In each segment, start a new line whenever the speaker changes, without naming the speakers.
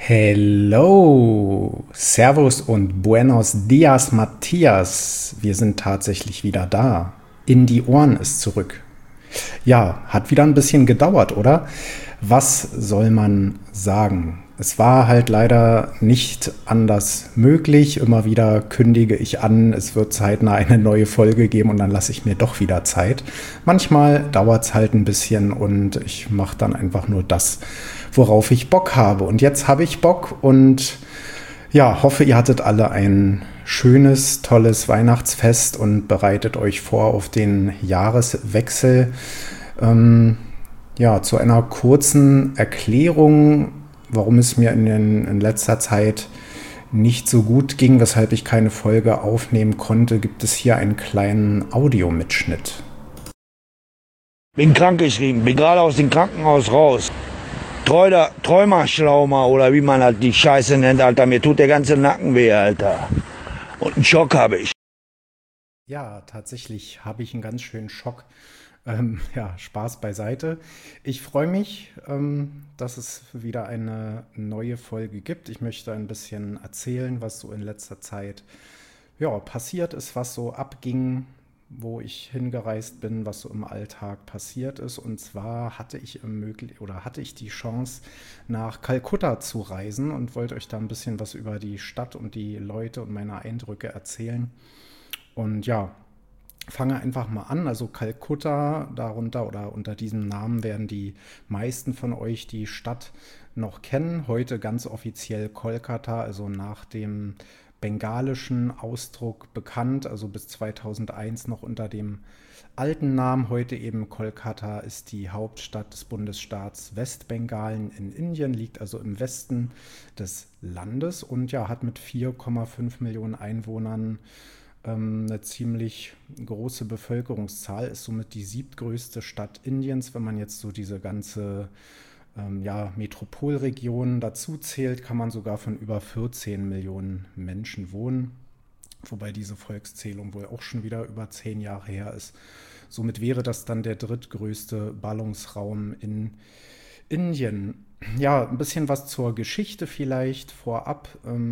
Hello, Servus und Buenos Dias, Matthias. Wir sind tatsächlich wieder da. In die Ohren ist zurück. Ja, hat wieder ein bisschen gedauert, oder? Was soll man sagen? Es war halt leider nicht anders möglich. Immer wieder kündige ich an, es wird zeitnah eine neue Folge geben und dann lasse ich mir doch wieder Zeit. Manchmal dauert es halt ein bisschen und ich mache dann einfach nur das, worauf ich Bock habe. Und jetzt habe ich Bock und ja, hoffe, ihr hattet alle ein schönes, tolles Weihnachtsfest und bereitet euch vor auf den Jahreswechsel. Ja, zu einer kurzen Erklärung, warum es mir in letzter Zeit nicht so gut ging, weshalb ich keine Folge aufnehmen konnte, gibt es hier einen kleinen Audiomitschnitt.
Bin krankgeschrieben, bin gerade aus dem Krankenhaus raus. Träumerschlauma oder wie man halt die Scheiße nennt, Alter. Mir tut der ganze Nacken weh, Alter. Und einen Schock habe ich.
Ja, tatsächlich habe ich einen ganz schönen Schock. Ja, Spaß beiseite. Ich freue mich, dass es wieder eine neue Folge gibt. Ich möchte ein bisschen erzählen, was so in letzter Zeit ja, passiert ist, was so abging, wo ich hingereist bin, was so im Alltag passiert ist. Und zwar hatte ich die Chance, nach Kalkutta zu reisen und wollte euch da ein bisschen was über die Stadt und die Leute und meine Eindrücke erzählen. Und ja, fange einfach mal an. Also Kalkutta, darunter oder unter diesem Namen werden die meisten von euch die Stadt noch kennen. Heute ganz offiziell Kolkata, also nach dem bengalischen Ausdruck bekannt, also bis 2001 noch unter dem alten Namen. Heute eben Kolkata ist die Hauptstadt des Bundesstaats Westbengalen in Indien, liegt also im Westen des Landes und ja, hat mit 4,5 Millionen Einwohnern eine ziemlich große Bevölkerungszahl, ist somit die siebtgrößte Stadt Indiens. Wenn man jetzt so diese ganze ja, Metropolregion dazu zählt, kann man sogar von über 14 Millionen Menschen wohnen. Wobei diese Volkszählung wohl auch schon wieder über 10 Jahre her ist. Somit wäre das dann der drittgrößte Ballungsraum in Indien. Ja, ein bisschen was zur Geschichte vielleicht vorab.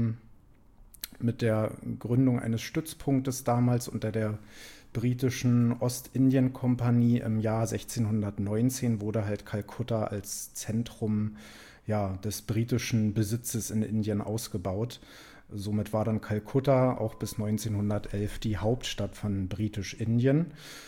Mit der Gründung eines Stützpunktes damals unter der britischen Ostindien-Kompanie im Jahr 1619 wurde halt Kalkutta als Zentrum ja, des britischen Besitzes in Indien ausgebaut. Somit war dann Kalkutta auch bis 1911 die Hauptstadt von Britisch-Indien.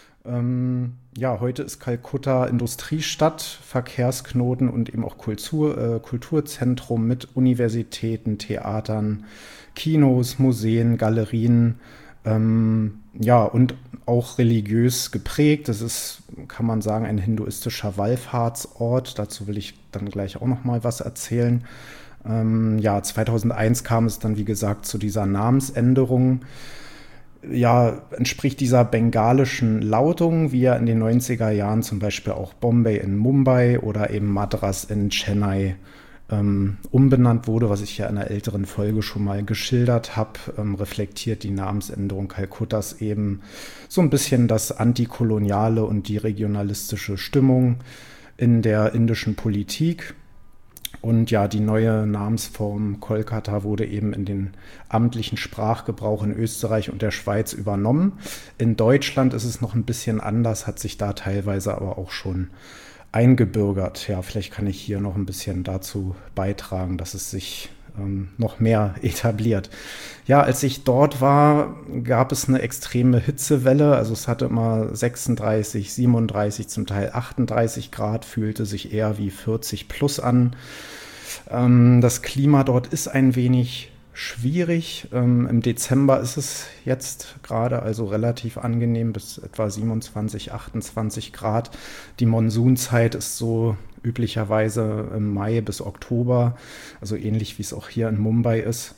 Ja, heute ist Kalkutta Industriestadt, Verkehrsknoten und eben auch Kulturzentrum mit Universitäten, Theatern, Kinos, Museen, Galerien, ja, und auch religiös geprägt. Das ist, kann man sagen, ein hinduistischer Wallfahrtsort. Dazu will ich dann gleich auch noch mal was erzählen. Ja, 2001 kam es dann, wie gesagt, zu dieser Namensänderung. Ja, entspricht dieser bengalischen Lautung, wie ja in den 90er Jahren zum Beispiel auch Bombay in Mumbai oder eben Madras in Chennai umbenannt wurde, was ich ja in einer älteren Folge schon mal geschildert habe, reflektiert die Namensänderung Kalkuttas eben so ein bisschen das antikoloniale und die regionalistische Stimmung in der indischen Politik. Und ja, die neue Namensform Kolkata wurde eben in den amtlichen Sprachgebrauch in Österreich und der Schweiz übernommen. In Deutschland ist es noch ein bisschen anders, hat sich da teilweise aber auch schon eingebürgert. Ja, vielleicht kann ich hier noch ein bisschen dazu beitragen, dass es sich noch mehr etabliert. Ja, als ich dort war, gab es eine extreme Hitzewelle. Also es hatte immer 36, 37, zum Teil 38 Grad, fühlte sich eher wie 40 plus an. Das Klima dort ist ein wenig schwierig. Im Dezember ist es jetzt gerade also relativ angenehm bis etwa 27, 28 Grad. Die Monsunzeit ist so üblicherweise im Mai bis Oktober, also ähnlich wie es auch hier in Mumbai ist.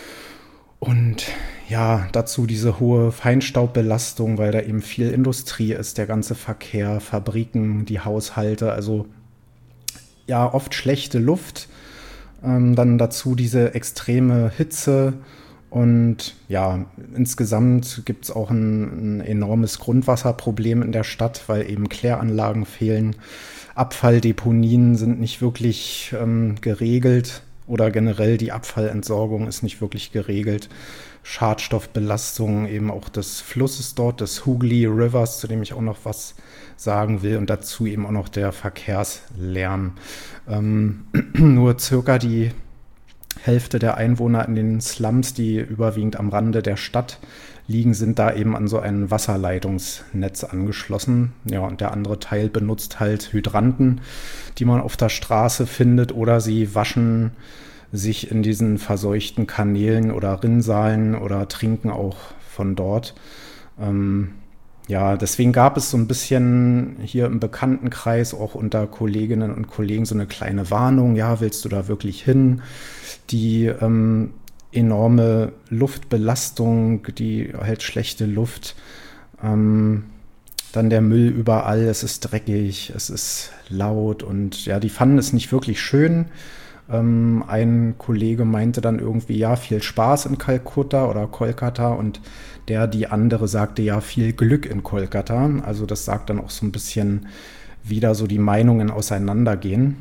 Und ja, dazu diese hohe Feinstaubbelastung, weil da eben viel Industrie ist, der ganze Verkehr, Fabriken, die Haushalte, also ja, oft schlechte Luft. Dann dazu diese extreme Hitze und ja, insgesamt gibt es auch ein enormes Grundwasserproblem in der Stadt, weil eben Kläranlagen fehlen. Abfalldeponien sind nicht wirklich geregelt oder generell die Abfallentsorgung ist nicht wirklich geregelt. Schadstoffbelastung eben auch des Flusses dort, des Hooghly Rivers, zu dem ich auch noch was sagen will, und dazu eben auch noch der Verkehrslärm. Nur circa die Hälfte der Einwohner in den Slums, die überwiegend am Rande der Stadt liegen, sind da eben an so ein Wasserleitungsnetz angeschlossen. Ja, und der andere Teil benutzt halt Hydranten, die man auf der Straße findet, oder sie waschen sich in diesen verseuchten Kanälen oder Rinnsalen oder trinken auch von dort. Ja, deswegen gab es so ein bisschen hier im Bekanntenkreis auch unter Kolleginnen und Kollegen so eine kleine Warnung. Ja, willst du da wirklich hin? Die enorme Luftbelastung, die halt schlechte Luft, dann der Müll überall, es ist dreckig, es ist laut, und ja, die fanden es nicht wirklich schön. Ein Kollege meinte dann irgendwie, ja, viel Spaß in Kalkutta oder Kolkata, und die andere sagte, ja, viel Glück in Kolkata. Also das sagt dann auch so ein bisschen, wie da so die Meinungen auseinandergehen.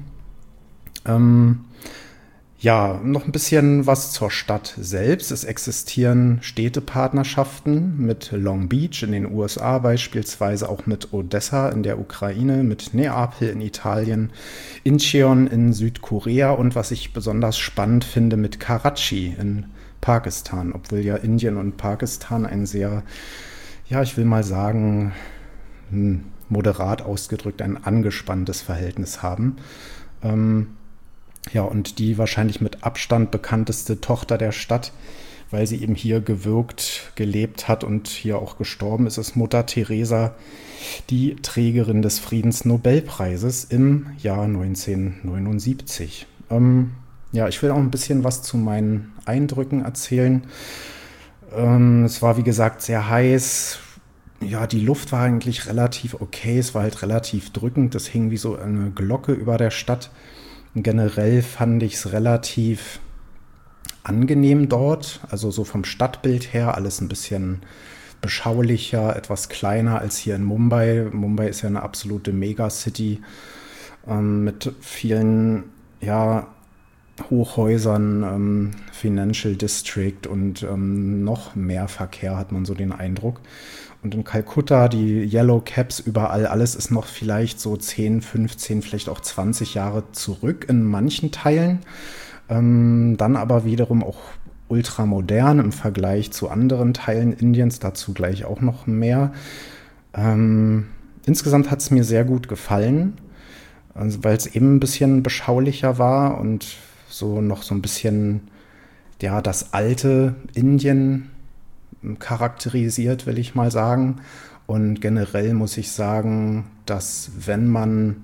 Ja, noch ein bisschen was zur Stadt selbst. Es existieren Städtepartnerschaften mit Long Beach in den USA beispielsweise, auch mit Odessa in der Ukraine, mit Neapel in Italien, Incheon in Südkorea und, was ich besonders spannend finde, mit Karachi in Pakistan, obwohl ja Indien und Pakistan ein sehr, ja, ich will mal sagen, moderat ausgedrückt, ein angespanntes Verhältnis haben. Ja, und die wahrscheinlich mit Abstand bekannteste Tochter der Stadt, weil sie eben hier gewirkt, gelebt hat und hier auch gestorben ist, ist Mutter Teresa, die Trägerin des Friedensnobelpreises im Jahr 1979. Ja, ich will auch ein bisschen was zu meinen Eindrücken erzählen. Es war, wie gesagt, sehr heiß. Ja, die Luft war eigentlich relativ okay. Es war halt relativ drückend. Es hing wie so eine Glocke über der Stadt. Generell fand ich es relativ angenehm dort. Also so vom Stadtbild her alles ein bisschen beschaulicher, etwas kleiner als hier in Mumbai. Mumbai ist ja eine absolute Megacity mit vielen, ja, Hochhäusern, Financial District und noch mehr Verkehr, hat man so den Eindruck. Und in Kalkutta, die Yellow Cabs überall, alles ist noch vielleicht so 10, 15, vielleicht auch 20 Jahre zurück in manchen Teilen. Dann aber wiederum auch ultramodern im Vergleich zu anderen Teilen Indiens, dazu gleich auch noch mehr. Insgesamt hat es mir sehr gut gefallen, also, weil es eben ein bisschen beschaulicher war und so noch so ein bisschen, ja, das alte Indien charakterisiert, will ich mal sagen. Und generell muss ich sagen, dass wenn man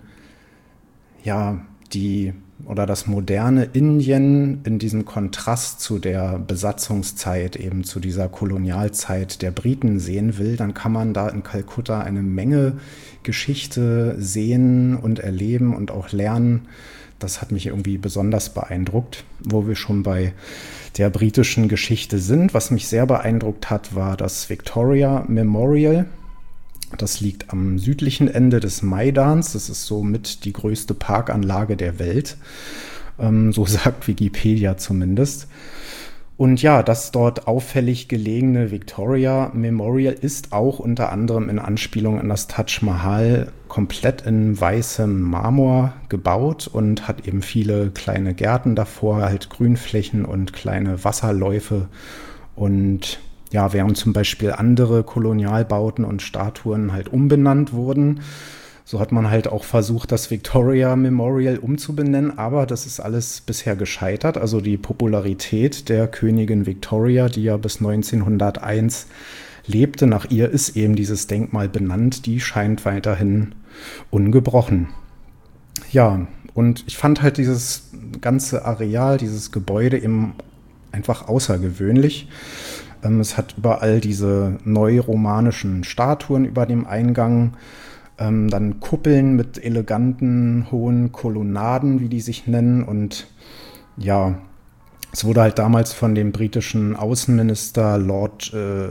ja das moderne Indien in diesem Kontrast zu der Besatzungszeit, eben zu dieser Kolonialzeit der Briten sehen will, dann kann man da in Kalkutta eine Menge Geschichte sehen und erleben und auch lernen. Das hat mich irgendwie besonders beeindruckt, wo wir schon bei der britischen Geschichte sind. Was mich sehr beeindruckt hat, war das Victoria Memorial. Das liegt am südlichen Ende des Maidans. Das ist somit die größte Parkanlage der Welt. So sagt Wikipedia zumindest. Und ja, das dort auffällig gelegene Victoria Memorial ist auch unter anderem in Anspielung an das Taj Mahal komplett in weißem Marmor gebaut und hat eben viele kleine Gärten davor, halt Grünflächen und kleine Wasserläufe. Und ja, während zum Beispiel andere Kolonialbauten und Statuen halt umbenannt wurden, so hat man halt auch versucht, das Victoria Memorial umzubenennen, aber das ist alles bisher gescheitert. Also die Popularität der Königin Victoria, die ja bis 1901 lebte, nach ihr ist eben dieses Denkmal benannt, die scheint weiterhin ungebrochen. Ja, und ich fand halt dieses ganze Areal, dieses Gebäude eben einfach außergewöhnlich. Es hat überall diese neuromanischen Statuen über dem Eingang, dann Kuppeln mit eleganten, hohen Kolonnaden, wie die sich nennen. Und ja, es wurde halt damals von dem britischen Außenminister Lord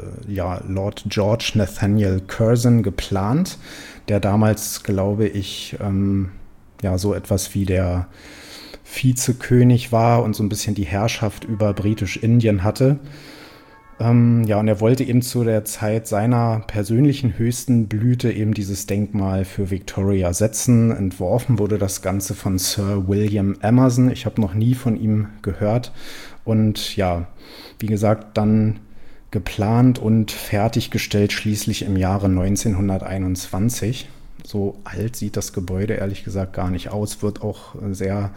George Nathaniel Curzon geplant, der damals, glaube ich, so etwas wie der Vizekönig war und so ein bisschen die Herrschaft über Britisch-Indien hatte. Ja, und er wollte eben zu der Zeit seiner persönlichen höchsten Blüte eben dieses Denkmal für Victoria setzen. Entworfen wurde das Ganze von Sir William Emerson. Ich habe noch nie von ihm gehört. Und ja, wie gesagt, dann geplant und fertiggestellt schließlich im Jahre 1921. So alt sieht das Gebäude ehrlich gesagt gar nicht aus, wird auch sehr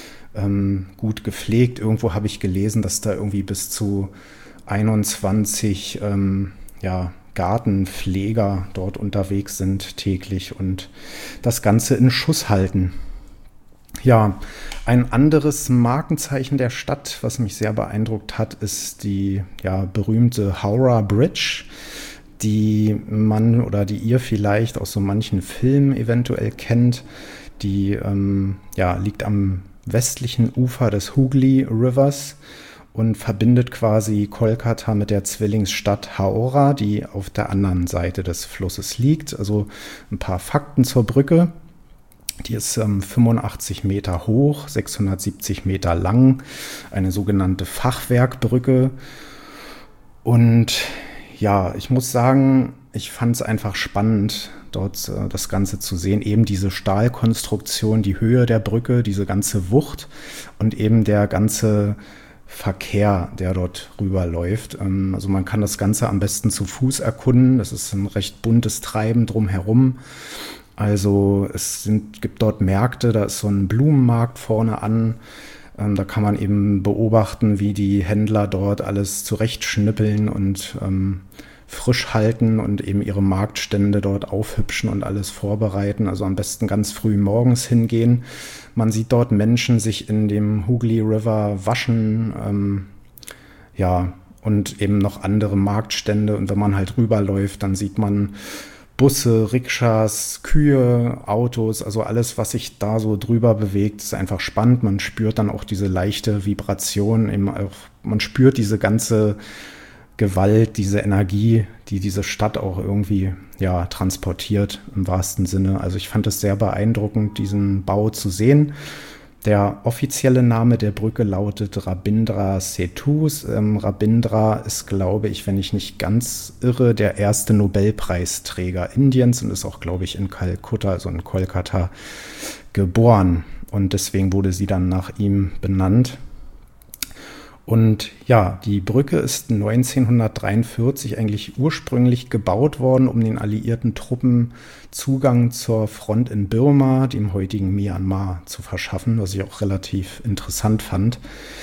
gut gepflegt. Irgendwo habe ich gelesen, dass da irgendwie bis zu 21 ja, Gartenpfleger dort unterwegs sind täglich und das Ganze in Schuss halten. Ja, ein anderes Markenzeichen der Stadt, was mich sehr beeindruckt hat, ist die ja, berühmte Howrah Bridge, die man oder die ihr vielleicht aus so manchen Filmen eventuell kennt. Die ja, liegt am westlichen Ufer des Hooghly Rivers und verbindet quasi Kolkata mit der Zwillingsstadt Howrah, die auf der anderen Seite des Flusses liegt. Also ein paar Fakten zur Brücke. Die ist 85 Meter hoch, 670 Meter lang, eine sogenannte Fachwerkbrücke. Und ja, ich muss sagen, ich fand es einfach spannend, dort das Ganze zu sehen. Eben diese Stahlkonstruktion, die Höhe der Brücke, diese ganze Wucht und eben der ganze Verkehr, der dort rüberläuft. Also man kann das Ganze am besten zu Fuß erkunden. Das ist ein recht buntes Treiben drumherum. Also gibt dort Märkte, da ist so ein Blumenmarkt vorne an. Da kann man eben beobachten, wie die Händler dort alles zurechtschnippeln und frisch halten und eben ihre Marktstände dort aufhübschen und alles vorbereiten. Also am besten ganz früh morgens hingehen. Man sieht dort Menschen sich in dem Hooghly River waschen, ja, und eben noch andere Marktstände. Und wenn man halt rüberläuft, dann sieht man Busse, Rikschas, Kühe, Autos, also alles, was sich da so drüber bewegt, ist einfach spannend. Man spürt dann auch diese leichte Vibration, eben auch, man spürt diese ganze Gewalt, diese Energie, die diese Stadt auch irgendwie ja, transportiert im wahrsten Sinne. Also ich fand es sehr beeindruckend, diesen Bau zu sehen. Der offizielle Name der Brücke lautet Rabindra Setu. Rabindra ist, glaube ich, wenn ich nicht ganz irre, der erste Nobelpreisträger Indiens und ist auch, glaube ich, in Kalkutta, also in Kolkata, geboren. Und deswegen wurde sie dann nach ihm benannt. Und ja, die Brücke ist 1943 eigentlich ursprünglich gebaut worden, um den alliierten Truppen Zugang zur Front in Birma, dem heutigen Myanmar, zu verschaffen, was ich auch relativ interessant fand.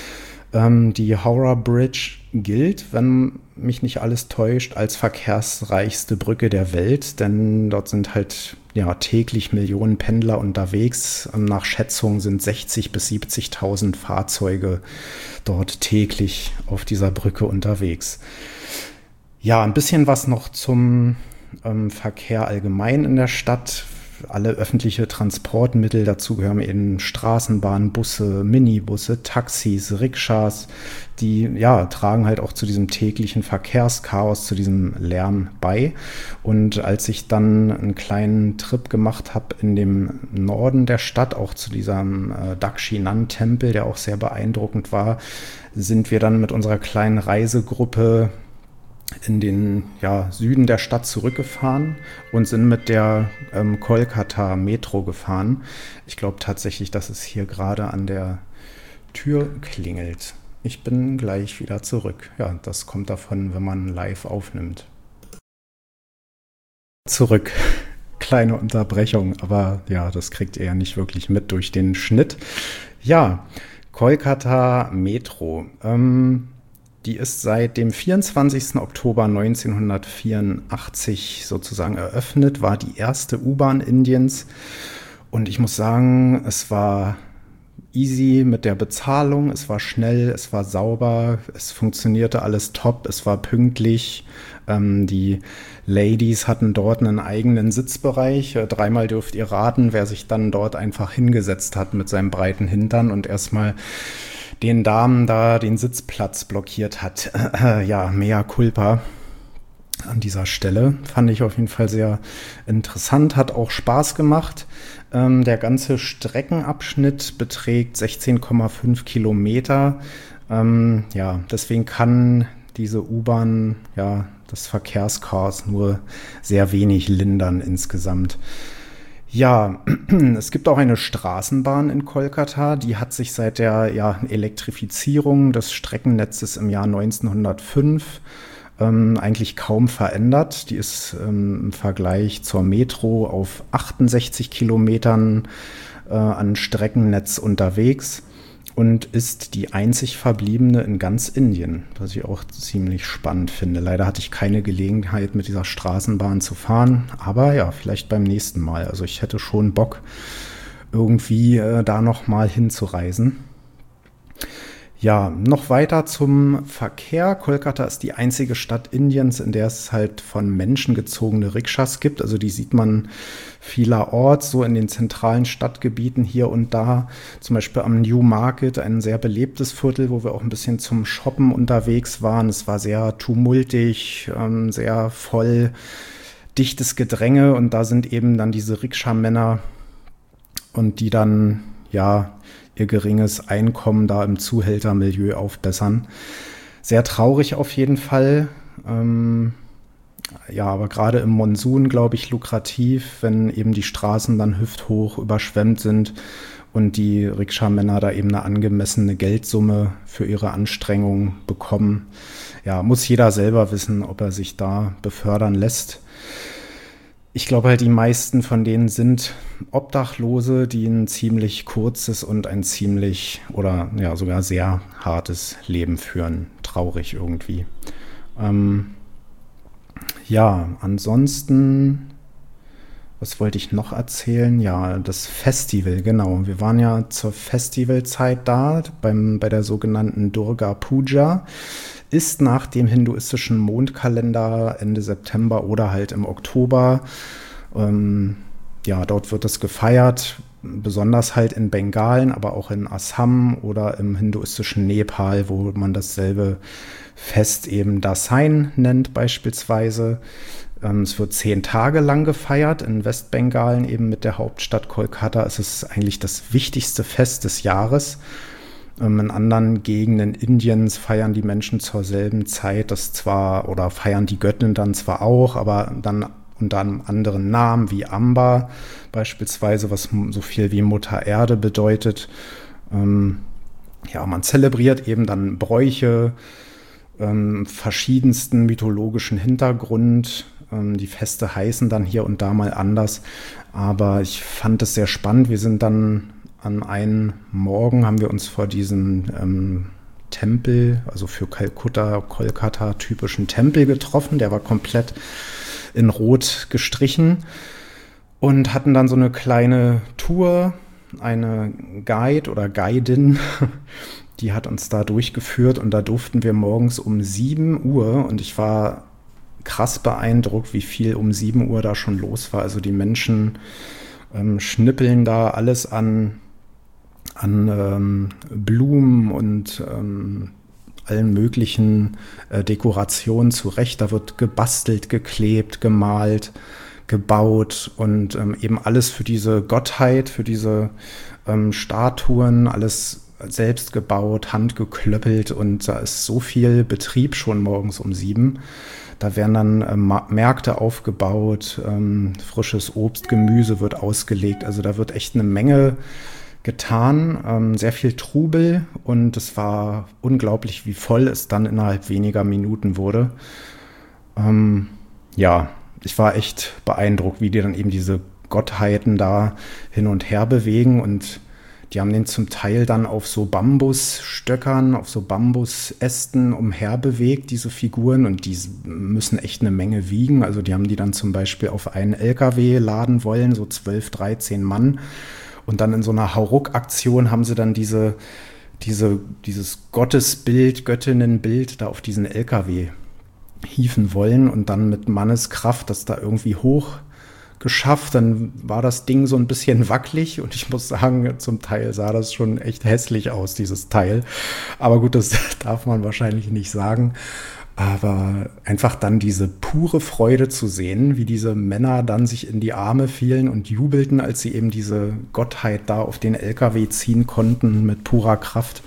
Die Howrah Bridge gilt, wenn mich nicht alles täuscht, als verkehrsreichste Brücke der Welt, denn dort sind halt ja, täglich Millionen Pendler unterwegs. Nach Schätzung sind 60.000 bis 70.000 Fahrzeuge dort täglich auf dieser Brücke unterwegs. Ja, ein bisschen was noch zum Verkehr allgemein in der Stadt. Alle öffentliche Transportmittel, dazu gehören eben Straßenbahnen, Busse, Minibusse, Taxis, Rikschas, die ja, tragen halt auch zu diesem täglichen Verkehrschaos, zu diesem Lärm bei. Und als ich dann einen kleinen Trip gemacht habe in dem Norden der Stadt, auch zu diesem Dakshinan-Tempel, der auch sehr beeindruckend war, sind wir dann mit unserer kleinen Reisegruppe in den ja, Süden der Stadt zurückgefahren und sind mit der Kolkata Metro gefahren. Ich glaube tatsächlich, dass es hier gerade an der Tür klingelt. Ich bin gleich wieder zurück. Ja, das kommt davon, wenn man live aufnimmt. Zurück. Kleine Unterbrechung, aber ja, das kriegt ihr ja nicht wirklich mit durch den Schnitt. Ja, Kolkata Metro. Die ist seit dem 24. Oktober 1984 sozusagen eröffnet, war die erste U-Bahn Indiens. Und ich muss sagen, es war easy mit der Bezahlung, es war schnell, es war sauber, es funktionierte alles top, es war pünktlich. Die Ladies hatten dort einen eigenen Sitzbereich. Dreimal dürft ihr raten, wer sich dann dort einfach hingesetzt hat mit seinem breiten Hintern und erstmal den Damen da den Sitzplatz blockiert hat. Ja, mea culpa. an dieser Stelle. Fand ich auf jeden Fall sehr interessant, hat auch Spaß gemacht. Der ganze Streckenabschnitt beträgt 16,5 Kilometer. Ja, deswegen kann diese U-Bahn ja das Verkehrschaos nur sehr wenig lindern insgesamt. Ja, es gibt auch eine Straßenbahn in Kolkata, die hat sich seit der Elektrifizierung des Streckennetzes im Jahr 1905 eigentlich kaum verändert. Die ist im Vergleich zur Metro auf 68 Kilometern an Streckennetz unterwegs und ist die einzig verbliebene in ganz Indien, was ich auch ziemlich spannend finde. Leider hatte ich keine Gelegenheit, mit dieser Straßenbahn zu fahren, aber ja, vielleicht beim nächsten Mal. Also ich hätte schon Bock, irgendwie da noch mal hinzureisen. Ja, noch weiter zum Verkehr. Kolkata ist die einzige Stadt Indiens, in der es halt von Menschen gezogene Rikschas gibt. Also die sieht man vielerorts, so in den zentralen Stadtgebieten hier und da. Zum Beispiel am New Market, ein sehr belebtes Viertel, wo wir auch ein bisschen zum Shoppen unterwegs waren. Es war sehr tumultig, sehr voll, dichtes Gedränge. Und da sind eben dann diese Rikscha-Männer und die dann, ja, ihr geringes Einkommen da im Zuhältermilieu aufbessern. Sehr traurig auf jeden Fall. Ja, aber gerade im Monsun, glaube ich, lukrativ, wenn eben die Straßen dann hüfthoch überschwemmt sind und die Rikscha-Männer da eben eine angemessene Geldsumme für ihre Anstrengungen bekommen. Ja, muss jeder selber wissen, ob er sich da befördern lässt. Ich glaube halt, die meisten von denen sind Obdachlose, die ein ziemlich kurzes und ein ziemlich oder ja sogar sehr hartes Leben führen. Traurig irgendwie. Ja, ansonsten, was wollte ich noch erzählen? Ja, das Festival, genau. Wir waren ja zur Festivalzeit da, bei der sogenannten Durga Puja. Ist nach dem hinduistischen Mondkalender Ende September oder halt im Oktober. Ja, dort wird es gefeiert, besonders halt in Bengalen, aber auch in Assam oder im hinduistischen Nepal, wo man dasselbe Fest eben Dasein nennt beispielsweise. Es wird 10 Tage lang gefeiert. In Westbengalen eben mit der Hauptstadt Kolkata ist es eigentlich das wichtigste Fest des Jahres. In anderen Gegenden Indiens feiern die Menschen zur selben Zeit das zwar, oder feiern die Göttin dann zwar auch, aber dann unter einem anderen Namen wie Amba beispielsweise, was so viel wie Mutter Erde bedeutet. Ja, man zelebriert eben dann Bräuche, verschiedensten mythologischen Hintergrund. Die Feste heißen dann hier und da mal anders, aber ich fand es sehr spannend. Wir sind dann an einem Morgen, haben wir uns vor diesem Tempel, also für Kolkata typischen Tempel getroffen. Der war komplett in Rot gestrichen und hatten dann so eine kleine Tour, eine Guide oder Guidin, die hat uns da durchgeführt und da durften wir morgens um 7 Uhr und ich war krass beeindruckt, wie viel um 7 Uhr da schon los war. Also die Menschen schnippeln da alles an Blumen und allen möglichen Dekorationen zurecht. Da wird gebastelt, geklebt, gemalt, gebaut und eben alles für diese Gottheit, für diese Statuen, alles selbst gebaut, handgeklöppelt und da ist so viel Betrieb schon morgens um 7. Da werden dann Märkte aufgebaut, frisches Obst, Gemüse wird ausgelegt. Also da wird echt eine Menge getan, sehr viel Trubel und es war unglaublich, wie voll es dann innerhalb weniger Minuten wurde. Ja, ich war echt beeindruckt, wie die dann eben diese Gottheiten da hin und her bewegen und die haben den zum Teil dann auf so Bambusstöckern, auf so Bambusästen umherbewegt, diese Figuren und die müssen echt eine Menge wiegen. Also die haben die dann zum Beispiel auf einen LKW laden wollen, so 12, 13 Mann. Und dann in so einer Hauruck-Aktion haben sie dann dieses Gottesbild, Göttinnenbild da auf diesen LKW hieven wollen und dann mit Manneskraft das da irgendwie hoch geschafft. Dann war das Ding so ein bisschen wackelig und ich muss sagen, zum Teil sah das schon echt hässlich aus, dieses Teil. Aber gut, das darf man wahrscheinlich nicht sagen. Aber einfach dann diese pure Freude zu sehen, wie diese Männer dann sich in die Arme fielen und jubelten, als sie eben diese Gottheit da auf den LKW ziehen konnten mit purer Kraft.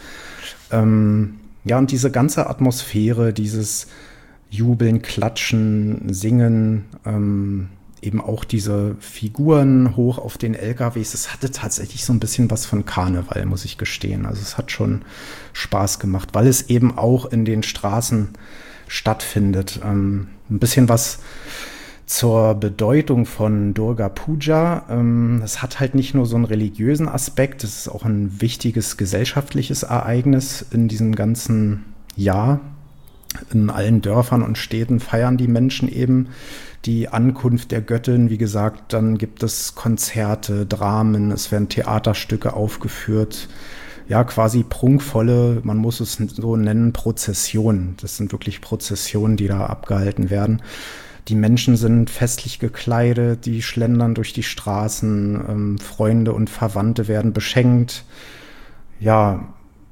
Ja, und diese ganze Atmosphäre, dieses Jubeln, Klatschen, Singen, eben auch diese Figuren hoch auf den LKWs, es hatte tatsächlich so ein bisschen was von Karneval, muss ich gestehen. Also es hat schon Spaß gemacht, weil es eben auch in den Straßen stattfindet. Ein bisschen was zur Bedeutung von Durga Puja. Es hat halt nicht nur so einen religiösen Aspekt, es ist auch ein wichtiges gesellschaftliches Ereignis in diesem ganzen Jahr. In allen Dörfern und Städten feiern die Menschen eben die Ankunft der Göttin. Wie gesagt, dann gibt es Konzerte, Dramen, es werden Theaterstücke aufgeführt. Ja, quasi prunkvolle, man muss es so nennen, Prozessionen. Das sind wirklich Prozessionen, die da abgehalten werden. Die Menschen sind festlich gekleidet, die schlendern durch die Straßen, Freunde und Verwandte werden beschenkt. Ja,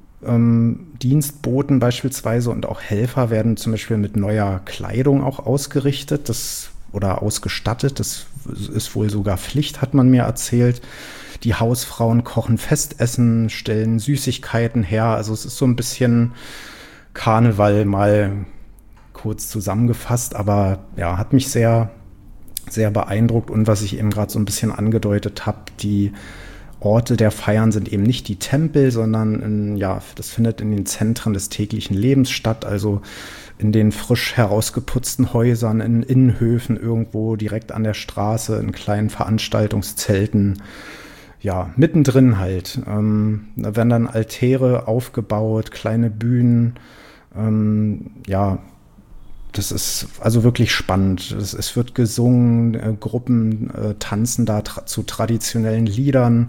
Dienstboten beispielsweise und auch Helfer werden zum Beispiel mit neuer Kleidung auch ausgerichtet oder ausgestattet. Das ist wohl sogar Pflicht, hat man mir erzählt. Die Hausfrauen kochen Festessen, stellen Süßigkeiten her. Also es ist so ein bisschen Karneval mal kurz zusammengefasst, aber ja, hat mich sehr, sehr beeindruckt. Und was ich eben gerade so ein bisschen angedeutet habe, die Orte der Feiern sind eben nicht die Tempel, sondern das findet in den Zentren des täglichen Lebens statt, also in den frisch herausgeputzten Häusern, in Innenhöfen irgendwo direkt an der Straße, in kleinen Veranstaltungszelten, ja, mittendrin halt. Da werden dann Altäre aufgebaut, kleine Bühnen, ja, das ist also wirklich spannend. Es wird gesungen, Gruppen tanzen da zu traditionellen Liedern.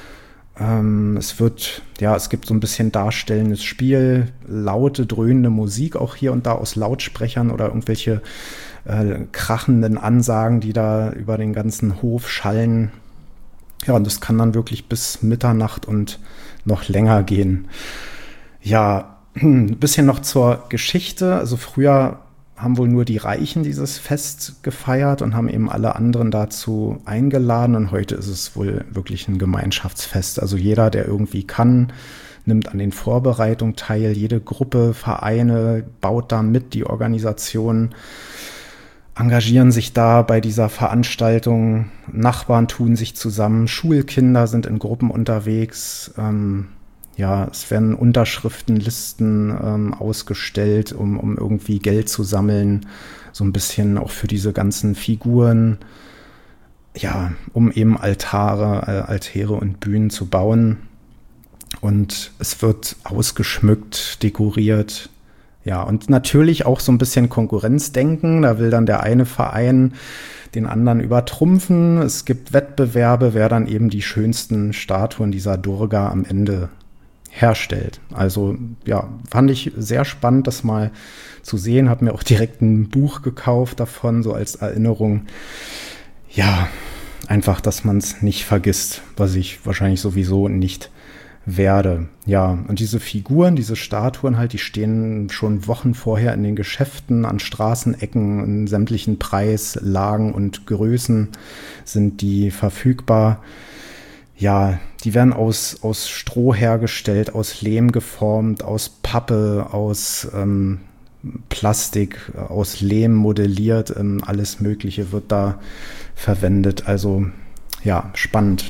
Es gibt so ein bisschen darstellendes Spiel, laute, dröhnende Musik auch hier und da aus Lautsprechern oder irgendwelche krachenden Ansagen, die da über den ganzen Hof schallen. Ja, und das kann dann wirklich bis Mitternacht und noch länger gehen. Ja, ein bisschen noch zur Geschichte. Also früher haben wohl nur die Reichen dieses Fest gefeiert und haben eben alle anderen dazu eingeladen. Und heute ist es wohl wirklich ein Gemeinschaftsfest. Also jeder, der irgendwie kann, nimmt an den Vorbereitungen teil. Jede Gruppe, Vereine baut da mit. Die Organisationen engagieren sich da bei dieser Veranstaltung. Nachbarn tun sich zusammen. Schulkinder sind in Gruppen unterwegs. Es werden Unterschriftenlisten ausgestellt, um irgendwie Geld zu sammeln, so ein bisschen auch für diese ganzen Figuren, ja, um eben Altäre und Bühnen zu bauen. Und es wird ausgeschmückt, dekoriert. Ja, und natürlich auch so ein bisschen Konkurrenzdenken. Da will dann der eine Verein den anderen übertrumpfen. Es gibt Wettbewerbe, wer dann eben die schönsten Statuen dieser Durga am Ende herstellt. Also ja, fand ich sehr spannend, das mal zu sehen. Habe mir auch direkt ein Buch gekauft davon, so als Erinnerung. Ja, einfach, dass man es nicht vergisst, was ich wahrscheinlich sowieso nicht werde. Ja, und diese Figuren, diese Statuen halt, die stehen schon Wochen vorher in den Geschäften, an Straßenecken, in sämtlichen Preislagen und Größen sind die verfügbar. Ja, die werden aus Stroh hergestellt, aus Lehm geformt, aus Pappe, aus Plastik, aus Lehm modelliert. Alles Mögliche wird da verwendet. Also ja, spannend.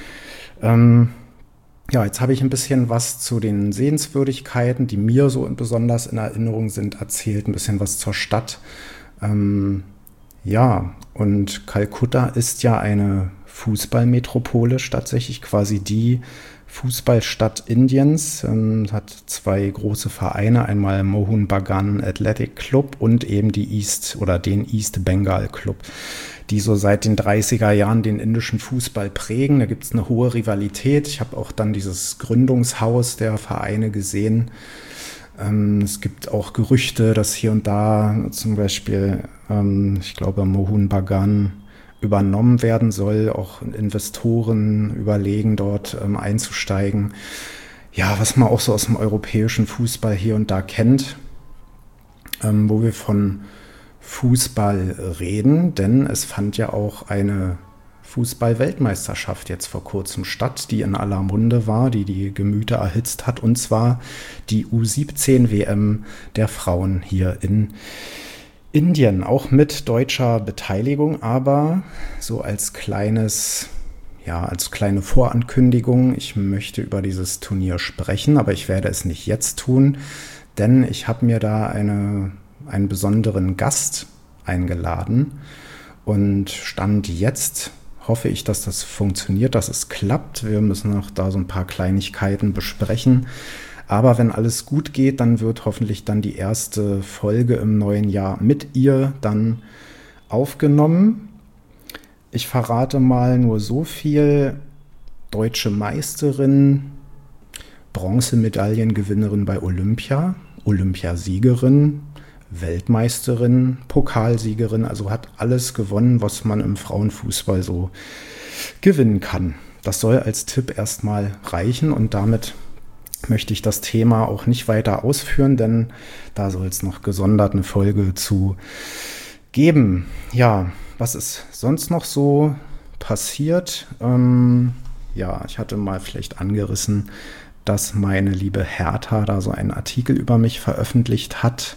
Jetzt habe ich ein bisschen was zu den Sehenswürdigkeiten, die mir so besonders in Erinnerung sind, erzählt. Ein bisschen was zur Stadt. Und Kalkutta ist ja eine Fußballmetropole, tatsächlich quasi die Fußballstadt Indiens. Hat zwei große Vereine, einmal Mohun Bagan Athletic Club und eben den East Bengal Club, die so seit den 30er Jahren den indischen Fußball prägen. Da gibt es eine hohe Rivalität. Ich habe auch dann dieses Gründungshaus der Vereine gesehen. Es gibt auch Gerüchte, dass hier und da zum Beispiel, ich glaube, Mohun Bagan übernommen werden soll. Auch Investoren überlegen, dort einzusteigen. Ja, was man auch so aus dem europäischen Fußball hier und da kennt. wo wir von Fußball reden, denn es fand ja auch eine Fußball-Weltmeisterschaft jetzt vor kurzem statt, die in aller Munde war, die die Gemüter erhitzt hat, und zwar die U17-WM der Frauen hier in Indien, auch mit deutscher Beteiligung, aber so als als kleine Vorankündigung, ich möchte über dieses Turnier sprechen, aber ich werde es nicht jetzt tun, denn ich habe mir da einen besonderen Gast eingeladen und Stand jetzt hoffe ich, dass das funktioniert, dass es klappt. Wir müssen noch da so ein paar Kleinigkeiten besprechen. Aber wenn alles gut geht, dann wird hoffentlich dann die erste Folge im neuen Jahr mit ihr dann aufgenommen. Ich verrate mal nur so viel: deutsche Meisterin, Bronzemedaillengewinnerin bei Olympia, Olympiasiegerin, Weltmeisterin, Pokalsiegerin, also hat alles gewonnen, was man im Frauenfußball so gewinnen kann. Das soll als Tipp erstmal reichen und damit möchte ich das Thema auch nicht weiter ausführen, denn da soll es noch gesondert eine Folge zu geben. Ja, was ist sonst noch so passiert? Ich hatte mal vielleicht angerissen, dass meine liebe Hertha da so einen Artikel über mich veröffentlicht hat.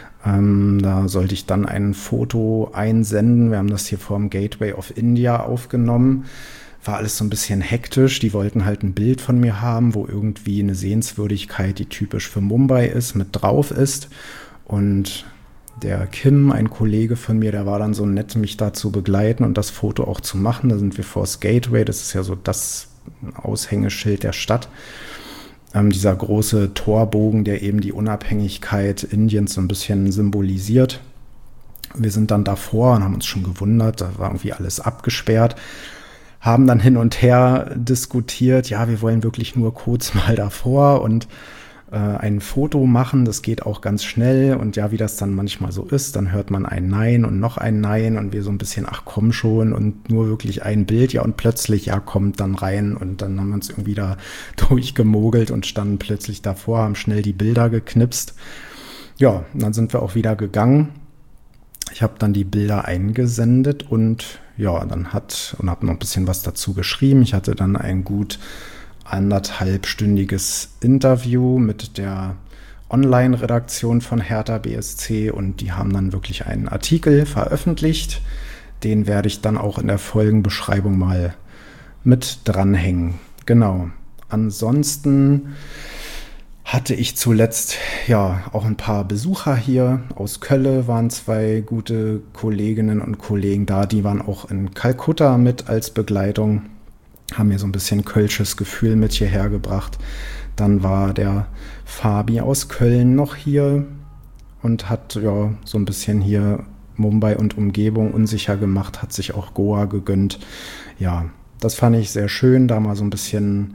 Da sollte ich dann ein Foto einsenden. Wir haben das hier vor dem Gateway of India aufgenommen. War alles so ein bisschen hektisch. Die wollten halt ein Bild von mir haben, wo irgendwie eine Sehenswürdigkeit, die typisch für Mumbai ist, mit drauf ist. Und der Kim, ein Kollege von mir, der war dann so nett, mich da zu begleiten und das Foto auch zu machen. Da sind wir vor das Gateway. Das ist ja so das Aushängeschild der Stadt. Dieser große Torbogen, der eben die Unabhängigkeit Indiens so ein bisschen symbolisiert. Wir sind dann davor und haben uns schon gewundert, da war irgendwie alles abgesperrt, haben dann hin und her diskutiert, ja, wir wollen wirklich nur kurz mal davor und ein Foto machen, das geht auch ganz schnell und ja, wie das dann manchmal so ist, dann hört man ein Nein und noch ein Nein und wir so ein bisschen, ach komm schon und nur wirklich ein Bild, ja und plötzlich, ja kommt dann rein und dann haben wir uns irgendwie da durchgemogelt und standen plötzlich davor, haben schnell die Bilder geknipst. Ja, und dann sind wir auch wieder gegangen. Ich habe dann die Bilder eingesendet und ja, dann habe noch ein bisschen was dazu geschrieben. Ich hatte dann ein gut 1,5-stündiges Interview mit der Online-Redaktion von Hertha BSC und die haben dann wirklich einen Artikel veröffentlicht. Den werde ich dann auch in der Folgenbeschreibung mal mit dranhängen. Genau. Ansonsten hatte ich zuletzt ja auch ein paar Besucher hier. Aus Köln waren 2 gute Kolleginnen und Kollegen da. Die waren auch in Kalkutta mit als Begleitung. Haben mir so ein bisschen kölsches Gefühl mit hierher gebracht. Dann war der Fabi aus Köln noch hier und hat ja so ein bisschen hier Mumbai und Umgebung unsicher gemacht, hat sich auch Goa gegönnt. Ja, das fand ich sehr schön, da mal so ein bisschen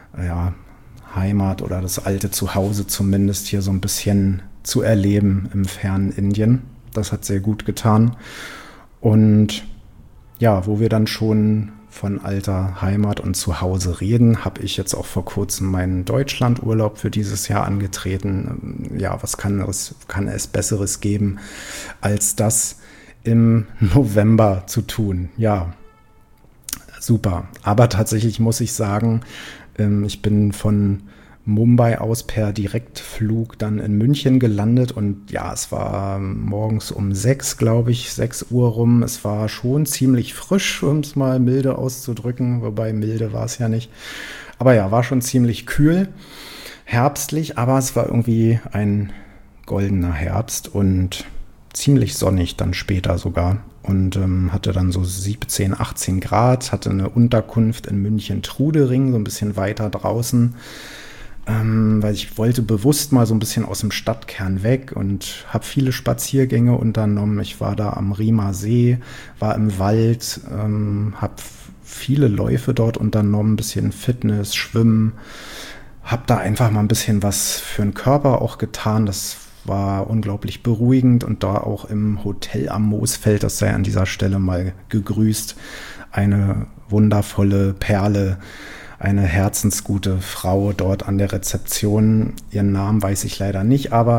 Heimat oder das alte Zuhause zumindest hier so ein bisschen zu erleben im fernen Indien. Das hat sehr gut getan. Und ja, wo wir dann schon von alter Heimat und Zuhause reden, habe ich jetzt auch vor kurzem meinen Deutschlandurlaub für dieses Jahr angetreten. Ja, was kann es Besseres geben, als das im November zu tun? Ja, super. Aber tatsächlich muss ich sagen, ich bin von Mumbai aus per Direktflug dann in München gelandet und ja, es war morgens um 6, glaube ich, 6 Uhr rum. Es war schon ziemlich frisch, um es mal milde auszudrücken, wobei milde war es ja nicht. Aber ja, war schon ziemlich kühl, herbstlich, aber es war irgendwie ein goldener Herbst und ziemlich sonnig dann später sogar und hatte dann so 17, 18 Grad, hatte eine Unterkunft in München-Trudering, so ein bisschen weiter draußen, weil ich wollte bewusst mal so ein bisschen aus dem Stadtkern weg und habe viele Spaziergänge unternommen. Ich war da am Riemer See, war im Wald, habe viele Läufe dort unternommen, ein bisschen Fitness, Schwimmen, habe da einfach mal ein bisschen was für den Körper auch getan. Das war unglaublich beruhigend und da auch im Hotel am Moosfeld, das sei an dieser Stelle mal gegrüßt, eine wundervolle Perle, eine herzensgute Frau dort an der Rezeption. Ihren Namen weiß ich leider nicht, aber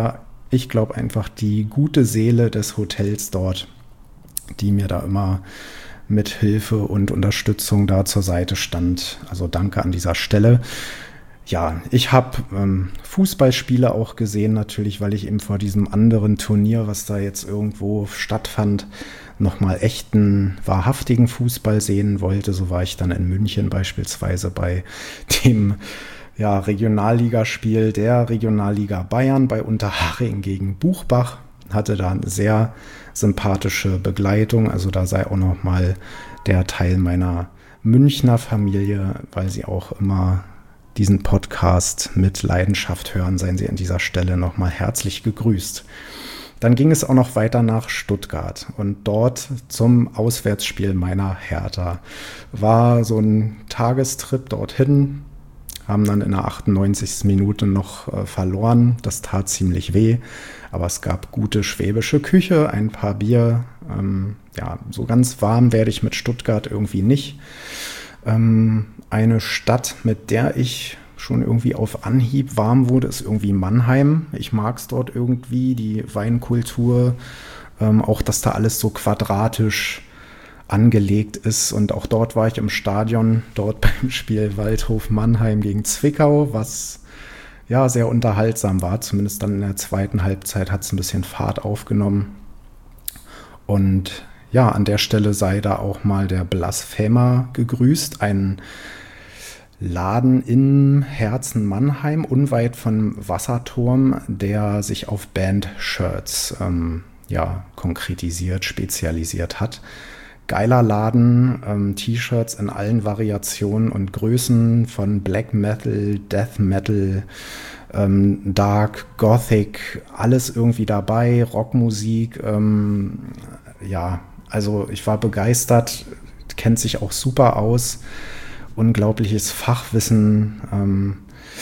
ich glaube einfach die gute Seele des Hotels dort, die mir da immer mit Hilfe und Unterstützung da zur Seite stand. Also danke an dieser Stelle. Ja, ich habe Fußballspiele auch gesehen, natürlich, weil ich eben vor diesem anderen Turnier, was da jetzt irgendwo stattfand, nochmal echten, wahrhaftigen Fußball sehen wollte. So war ich dann in München beispielsweise bei dem Regionalligaspiel der Regionalliga Bayern bei Unterhaching gegen Buchbach. Hatte da eine sehr sympathische Begleitung. Also da sei auch nochmal der Teil meiner Münchner Familie, weil sie auch immer diesen Podcast mit Leidenschaft hören, seien Sie an dieser Stelle nochmal herzlich gegrüßt. Dann ging es auch noch weiter nach Stuttgart und dort zum Auswärtsspiel meiner Hertha. War so ein Tagestrip dorthin, haben dann in der 98. Minute noch verloren. Das tat ziemlich weh, aber es gab gute schwäbische Küche, ein paar Bier. So ganz warm werde ich mit Stuttgart irgendwie nicht. Eine Stadt, mit der ich schon irgendwie auf Anhieb warm wurde, ist irgendwie Mannheim. Ich mag es dort irgendwie, die Weinkultur, auch dass da alles so quadratisch angelegt ist. Und auch dort war ich im Stadion, dort beim Spiel Waldhof Mannheim gegen Zwickau, was ja sehr unterhaltsam war. Zumindest dann in der zweiten Halbzeit hat es ein bisschen Fahrt aufgenommen. Und ja, an der Stelle sei da auch mal der Blasphemer gegrüßt, ein Laden im Herzen Mannheim, unweit von Wasserturm, der sich auf Band-Shirts konkretisiert, spezialisiert hat. Geiler Laden, T-Shirts in allen Variationen und Größen von Black Metal, Death Metal, Dark, Gothic, alles irgendwie dabei, Rockmusik, also ich war begeistert, kennt sich auch super aus, unglaubliches Fachwissen,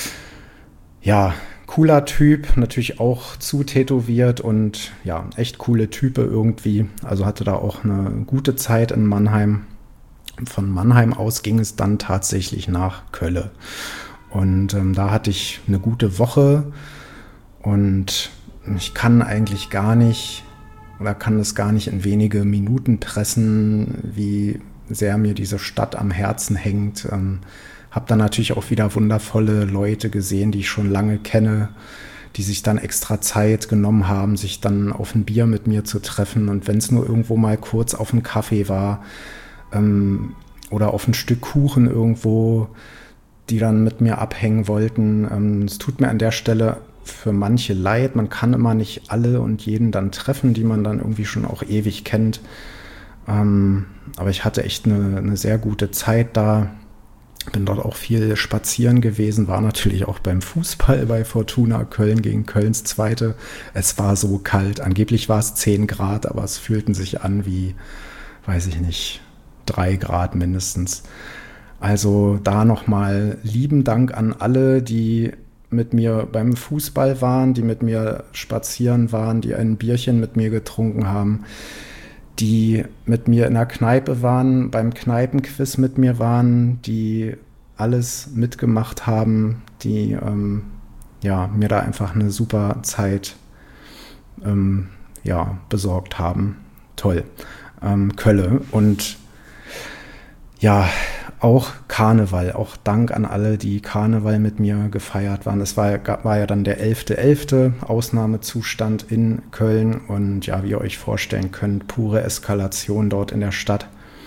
cooler Typ, natürlich auch zu tätowiert und ja, echt coole Type irgendwie. Also hatte da auch eine gute Zeit in Mannheim. Von Mannheim aus ging es dann tatsächlich nach Kölle. Und da hatte ich eine gute Woche und ich kann eigentlich gar nicht oder kann es gar nicht in wenige Minuten pressen, wie sehr mir diese Stadt am Herzen hängt. Habe dann natürlich auch wieder wundervolle Leute gesehen, die ich schon lange kenne, die sich dann extra Zeit genommen haben, sich dann auf ein Bier mit mir zu treffen. Und wenn es nur irgendwo mal kurz auf einen Kaffee war oder auf ein Stück Kuchen irgendwo, die dann mit mir abhängen wollten. Es tut mir an der Stelle für manche leid. Man kann immer nicht alle und jeden dann treffen, die man dann irgendwie schon auch ewig kennt. Aber ich hatte echt eine sehr gute Zeit da. Bin dort auch viel spazieren gewesen, war natürlich auch beim Fußball bei Fortuna Köln gegen Kölns Zweite. Es war so kalt, angeblich war es 10 Grad, aber es fühlten sich an wie, weiß ich nicht, 3 Grad mindestens. Also da nochmal lieben Dank an alle, die mit mir beim Fußball waren, die mit mir spazieren waren, die ein Bierchen mit mir getrunken haben, die mit mir in der Kneipe waren, beim Kneipenquiz mit mir waren, die alles mitgemacht haben, die mir da einfach eine super Zeit besorgt haben. Toll. Kölle. Und ja, auch Karneval, auch Dank an alle, die Karneval mit mir gefeiert waren. Es war ja dann der 11.11. Ausnahmezustand in Köln und ja, wie ihr euch vorstellen könnt, pure Eskalation dort in der Stadt.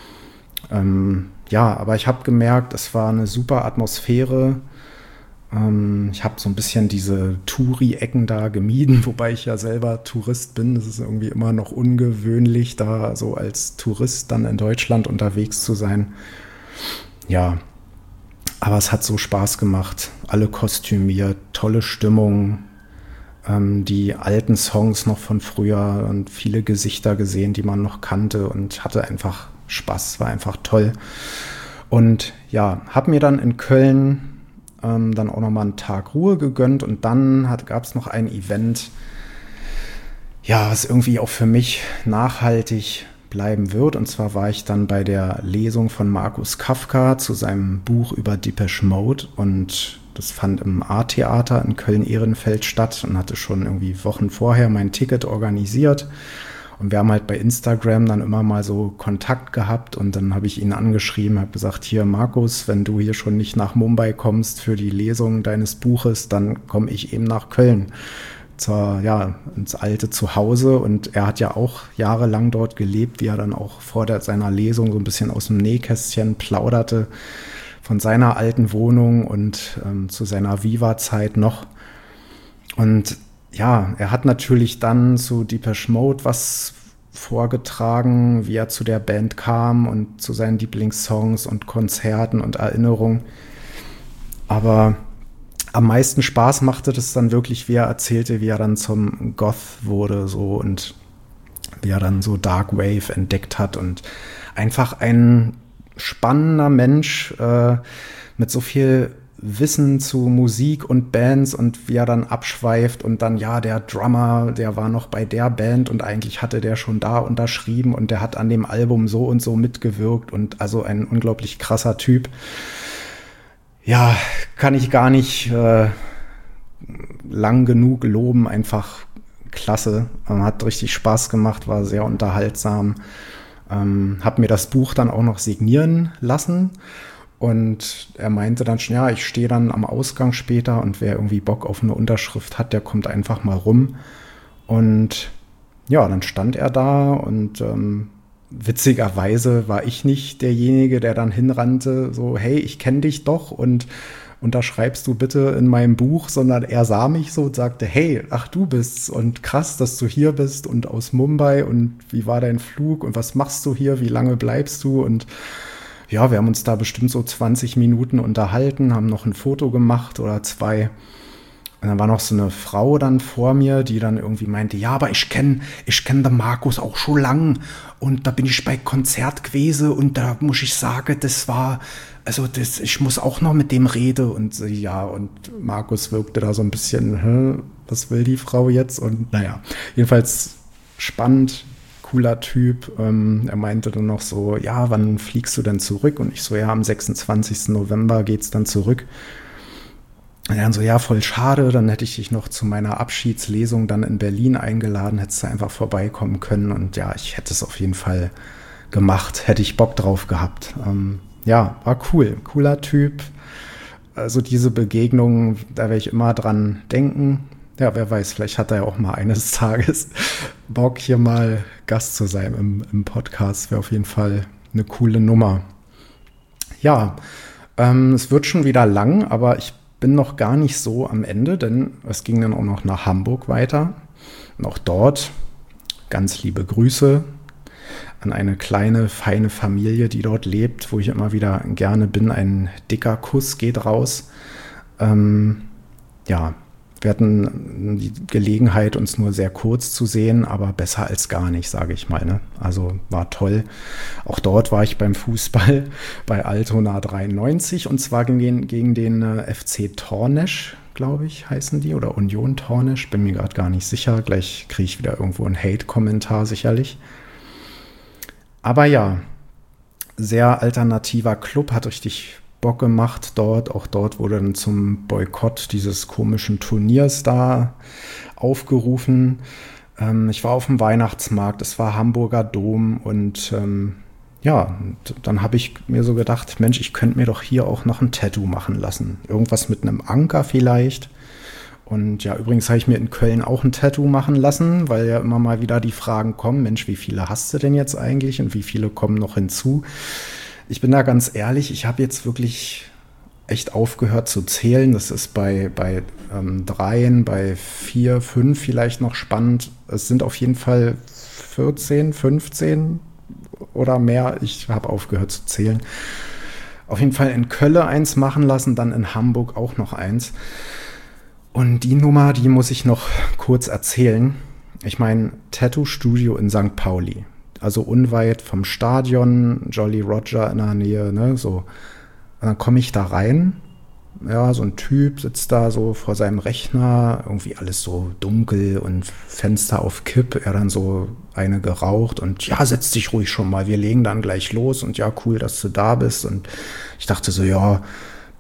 Aber ich habe gemerkt, es war eine super Atmosphäre. Ich habe so ein bisschen diese Touri-Ecken da gemieden, wobei ich ja selber Tourist bin. Das ist irgendwie immer noch ungewöhnlich, da so als Tourist dann in Deutschland unterwegs zu sein. Ja, aber es hat so Spaß gemacht. Alle kostümiert, tolle Stimmung, die alten Songs noch von früher und viele Gesichter gesehen, die man noch kannte und hatte einfach Spaß, war einfach toll. Und ja, habe mir dann in Köln dann auch nochmal einen Tag Ruhe gegönnt und dann gab es noch ein Event, ja, was irgendwie auch für mich nachhaltig bleiben wird. Und zwar war ich dann bei der Lesung von Markus Kafka zu seinem Buch über Depeche Mode und das fand im A-Theater in Köln-Ehrenfeld statt und hatte schon irgendwie Wochen vorher mein Ticket organisiert. Und wir haben halt bei Instagram dann immer mal so Kontakt gehabt und dann habe ich ihn angeschrieben, habe gesagt, hier Markus, wenn du hier schon nicht nach Mumbai kommst für die Lesung deines Buches, dann komme ich eben nach Köln ins alte Zuhause. Und er hat ja auch jahrelang dort gelebt, wie er dann auch vor seiner Lesung so ein bisschen aus dem Nähkästchen plauderte von seiner alten Wohnung und zu seiner Viva-Zeit noch. Und ja, er hat natürlich dann zu Depeche Mode was vorgetragen, wie er zu der Band kam und zu seinen Lieblingssongs und Konzerten und Erinnerungen. Aber am meisten Spaß machte das dann wirklich, wie er erzählte, wie er dann zum Goth wurde so und wie er dann so Dark Wave entdeckt hat und einfach ein spannender Mensch mit so viel Wissen zu Musik und Bands und wie er dann abschweift und dann, ja, der Drummer, der war noch bei der Band und eigentlich hatte der schon da unterschrieben und der hat an dem Album so und so mitgewirkt und also ein unglaublich krasser Typ. Ja, kann ich gar nicht lang genug loben, einfach klasse. Hat richtig Spaß gemacht, war sehr unterhaltsam. Hab mir das Buch dann auch noch signieren lassen. Und er meinte dann schon, ja, ich stehe dann am Ausgang später und wer irgendwie Bock auf eine Unterschrift hat, der kommt einfach mal rum. Und ja, dann stand er da und witzigerweise war ich nicht derjenige, der dann hinrannte, so, hey, ich kenne dich doch und unterschreibst du bitte in meinem Buch, sondern er sah mich so und sagte, hey, ach du bist's und krass, dass du hier bist und aus Mumbai und wie war dein Flug und was machst du hier, wie lange bleibst du und ja, wir haben uns da bestimmt so 20 Minuten unterhalten, haben noch ein Foto gemacht oder 2. Und dann war noch so eine Frau dann vor mir, die dann irgendwie meinte, ja, aber ich kenn den Markus auch schon lang und da bin ich bei Konzert gewesen und da muss ich sagen, ich muss auch noch mit dem reden und ja, und Markus wirkte da so ein bisschen, was will die Frau jetzt? Und naja, jedenfalls spannend. Cooler Typ. Er meinte dann noch so, ja, wann fliegst du denn zurück? Und ich so, ja, am 26. November geht's dann zurück. Und er dann so, ja, voll schade, dann hätte ich dich noch zu meiner Abschiedslesung dann in Berlin eingeladen, hättest du einfach vorbeikommen können. Und ja, ich hätte es auf jeden Fall gemacht, hätte ich Bock drauf gehabt. Ja, war cool, cooler Typ. Also diese Begegnung, da werde ich immer dran denken. Ja, wer weiß, vielleicht hat er ja auch mal eines Tages Bock, hier mal Gast zu sein im Podcast. Wäre auf jeden Fall eine coole Nummer. Ja, es wird schon wieder lang, aber ich bin noch gar nicht so am Ende, denn es ging dann auch noch nach Hamburg weiter. Und auch dort ganz liebe Grüße an eine kleine, feine Familie, die dort lebt, wo ich immer wieder gerne bin. Ein dicker Kuss geht raus. Ja, wir hatten die Gelegenheit, uns nur sehr kurz zu sehen, aber besser als gar nicht, sage ich mal. Ne? Also war toll. Auch dort war ich beim Fußball bei Altona 93 und zwar gegen den FC Tornesch, glaube ich, heißen die, oder Union Tornesch. Bin mir gerade gar nicht sicher. Gleich kriege ich wieder irgendwo einen Hate-Kommentar sicherlich. Aber ja, sehr alternativer Club, hat richtig Bock gemacht dort. Auch dort wurde dann zum Boykott dieses komischen Turniers da aufgerufen. Ich war auf dem Weihnachtsmarkt, es war Hamburger Dom und ja, und dann habe ich mir so gedacht, Mensch, ich könnte mir doch hier auch noch ein Tattoo machen lassen. Irgendwas mit einem Anker vielleicht. Und ja, übrigens habe ich mir in Köln auch ein Tattoo machen lassen, weil ja immer mal wieder die Fragen kommen, Mensch, wie viele hast du denn jetzt eigentlich und wie viele kommen noch hinzu? Ich bin da ganz ehrlich, ich habe jetzt wirklich echt aufgehört zu zählen. Das ist bei 3, bei 4, 5 vielleicht noch spannend. Es sind auf jeden Fall 14, 15 oder mehr. Ich habe aufgehört zu zählen. Auf jeden Fall in Köln eins machen lassen, dann in Hamburg auch noch eins. Und die Nummer, die muss ich noch kurz erzählen. Ich meine, Tattoo-Studio in St. Pauli. Also unweit vom Stadion, Jolly Roger in der Nähe, ne, so. Und dann komme ich da rein, ja, so ein Typ sitzt da so vor seinem Rechner, irgendwie alles so dunkel und Fenster auf Kipp, er dann so eine geraucht und ja, setz dich ruhig schon mal, wir legen dann gleich los und ja, cool, dass du da bist. Und ich dachte so, ja,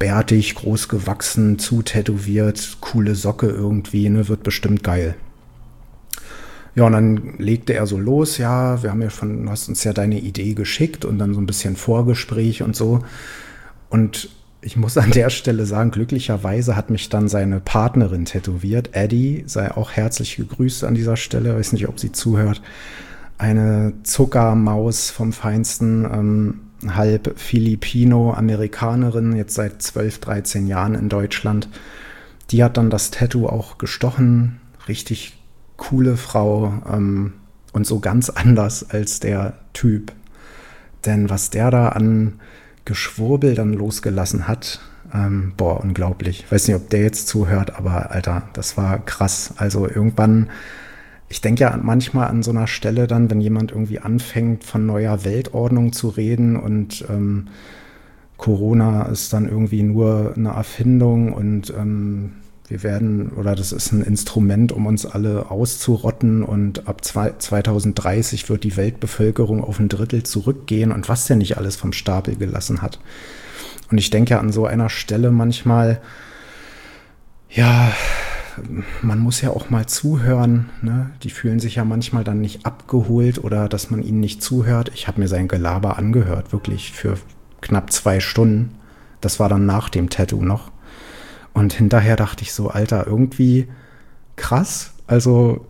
bärtig, groß gewachsen, zutätowiert, coole Socke irgendwie, ne, wird bestimmt geil. Ja, und dann legte er so los, ja, du hast uns ja deine Idee geschickt und dann so ein bisschen Vorgespräch und so. Und ich muss an der Stelle sagen, glücklicherweise hat mich dann seine Partnerin tätowiert, Eddie, sei auch herzlich gegrüßt an dieser Stelle, weiß nicht, ob sie zuhört. Eine Zuckermaus vom Feinsten, halb Filipino-Amerikanerin, jetzt seit 12, 13 Jahren in Deutschland. Die hat dann das Tattoo auch gestochen, richtig coole Frau und so ganz anders als der Typ. Denn was der da an Geschwurbel dann losgelassen hat, unglaublich. Ich weiß nicht, ob der jetzt zuhört, aber Alter, das war krass. Also irgendwann, ich denke ja manchmal an so einer Stelle dann, wenn jemand irgendwie anfängt, von neuer Weltordnung zu reden und Corona ist dann irgendwie nur eine Erfindung und das ist ein Instrument, um uns alle auszurotten und ab 2030 wird die Weltbevölkerung auf ein Drittel zurückgehen und was der nicht alles vom Stapel gelassen hat. Und ich denke an so einer Stelle manchmal, ja, man muss ja auch mal zuhören, ne? Die fühlen sich ja manchmal dann nicht abgeholt oder dass man ihnen nicht zuhört. Ich habe mir sein Gelaber angehört, wirklich für knapp 2 Stunden. Das war dann nach dem Tattoo noch. Und hinterher dachte ich so, Alter, irgendwie krass. Also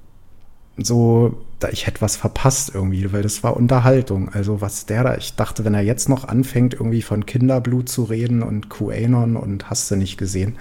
ich hätte was verpasst irgendwie, weil das war Unterhaltung. Also ich dachte, wenn er jetzt noch anfängt, irgendwie von Kinderblut zu reden und QAnon und hast du nicht gesehen.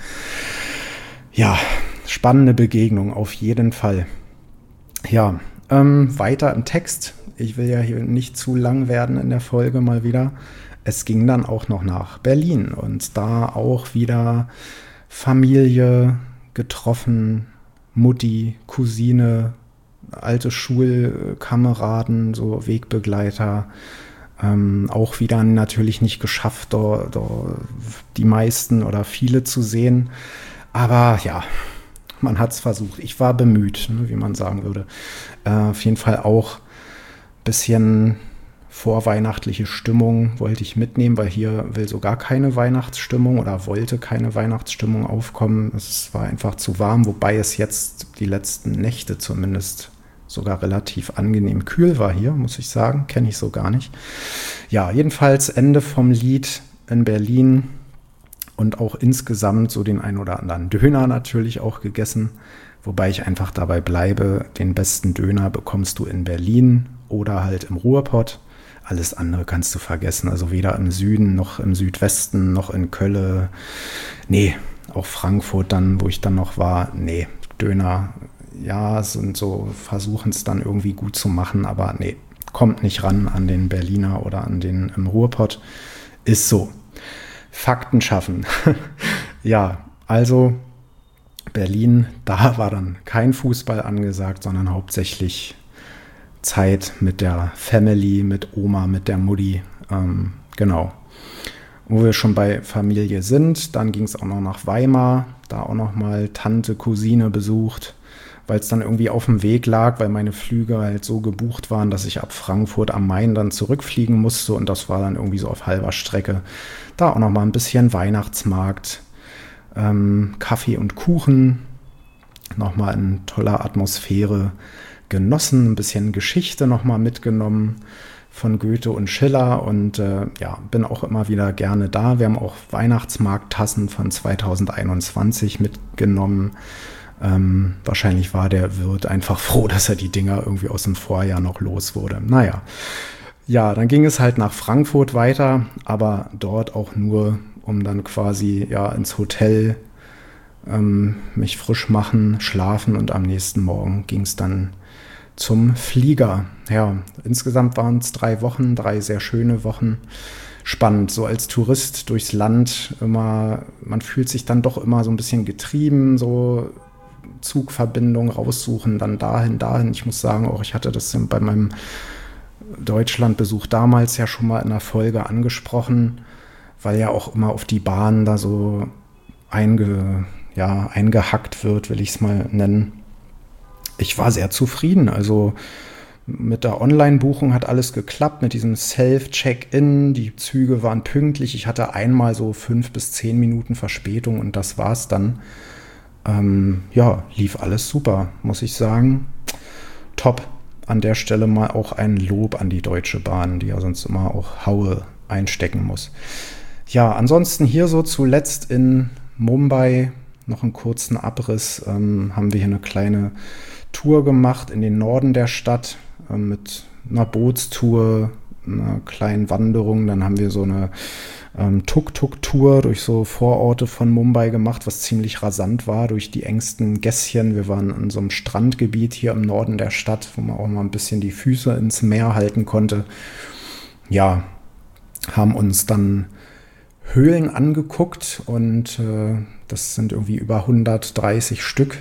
Ja, spannende Begegnung, auf jeden Fall. Ja, weiter im Text. Ich will ja hier nicht zu lang werden in der Folge mal wieder. Es ging dann auch noch nach Berlin und da auch wieder Familie getroffen, Mutti, Cousine, alte Schulkameraden, so Wegbegleiter. Auch wieder natürlich nicht geschafft, dort die meisten oder viele zu sehen. Aber ja, man hat es versucht. Ich war bemüht, ne, wie man sagen würde. Auf jeden Fall auch ein bisschen vorweihnachtliche Stimmung wollte ich mitnehmen, weil hier will so gar keine Weihnachtsstimmung oder wollte keine Weihnachtsstimmung aufkommen. Es war einfach zu warm, wobei es jetzt die letzten Nächte zumindest sogar relativ angenehm kühl war hier, muss ich sagen. Kenne ich so gar nicht. Ja, jedenfalls Ende vom Lied in Berlin und auch insgesamt so den ein oder anderen Döner natürlich auch gegessen. Wobei ich einfach dabei bleibe, den besten Döner bekommst du in Berlin oder halt im Ruhrpott. Alles andere kannst du vergessen. Also weder im Süden noch im Südwesten noch in Köln. Nee, auch Frankfurt dann, wo ich dann noch war. Nee, Döner, ja, sind so, versuchen es dann irgendwie gut zu machen. Aber nee, kommt nicht ran an den Berliner oder an den im Ruhrpott. Ist so. Fakten schaffen. Ja, also Berlin, da war dann kein Fußball angesagt, sondern hauptsächlich Zeit mit der Family, mit Oma, mit der Mutti. Genau. Wo wir schon bei Familie sind, dann ging es auch noch nach Weimar, da auch noch mal Tante, Cousine besucht, weil es dann irgendwie auf dem Weg lag, weil meine Flüge halt so gebucht waren, dass ich ab Frankfurt am Main dann zurückfliegen musste und das war dann irgendwie so auf halber Strecke. Da auch noch mal ein bisschen Weihnachtsmarkt, Kaffee und Kuchen, noch mal in toller Atmosphäre genossen, ein bisschen Geschichte nochmal mitgenommen von Goethe und Schiller und bin auch immer wieder gerne da. Wir haben auch Weihnachtsmarkttassen von 2021 mitgenommen. Wahrscheinlich war der Wirt einfach froh, dass er die Dinger irgendwie aus dem Vorjahr noch los wurde. Naja, ja, dann ging es halt nach Frankfurt weiter, aber dort auch nur, um dann quasi ins Hotel mich frisch machen, schlafen und am nächsten Morgen ging es dann zum Flieger. Ja, insgesamt waren es 3 Wochen, 3 sehr schöne Wochen. Spannend, so als Tourist durchs Land immer, man fühlt sich dann doch immer so ein bisschen getrieben, so Zugverbindung raussuchen, dann dahin. Ich muss sagen, auch ich hatte das bei meinem Deutschlandbesuch damals ja schon mal in einer Folge angesprochen, weil ja auch immer auf die Bahn da so eingehackt wird, will ich es mal nennen. Ich war sehr zufrieden, also Mit der Online-Buchung hat alles geklappt, mit diesem Self-Check-In. Die Züge waren pünktlich. Ich hatte einmal so 5 bis 10 Minuten Verspätung und das war's dann. Ja, lief alles super, muss ich sagen. Top. An der Stelle mal auch ein Lob an die Deutsche Bahn, die ja sonst immer auch Haue einstecken muss. Ja, ansonsten hier so zuletzt in Mumbai noch einen kurzen Abriss. Haben wir hier eine kleine Tour gemacht in den Norden der Stadt mit einer Bootstour, einer kleinen Wanderung. Dann haben wir so eine Tuk-Tuk-Tour durch so Vororte von Mumbai gemacht, was ziemlich rasant war, durch die engsten Gässchen. Wir waren in so einem Strandgebiet hier im Norden der Stadt, wo man auch mal ein bisschen die Füße ins Meer halten konnte. Ja, haben uns dann Höhlen angeguckt und das sind irgendwie über 130 Stück.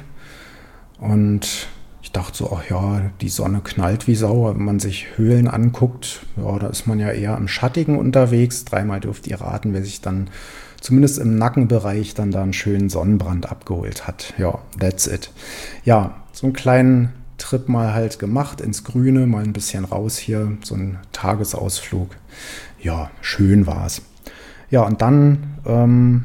Und ich dachte so, ach ja, die Sonne knallt wie Sau. Wenn man sich Höhlen anguckt, ja, da ist man ja eher im Schattigen unterwegs. Dreimal dürft ihr raten, wer sich dann zumindest im Nackenbereich dann da einen schönen Sonnenbrand abgeholt hat. Ja, that's it. Ja, so einen kleinen Trip mal halt gemacht ins Grüne, mal ein bisschen raus hier, so ein Tagesausflug. Ja, schön war's. Ja, und dann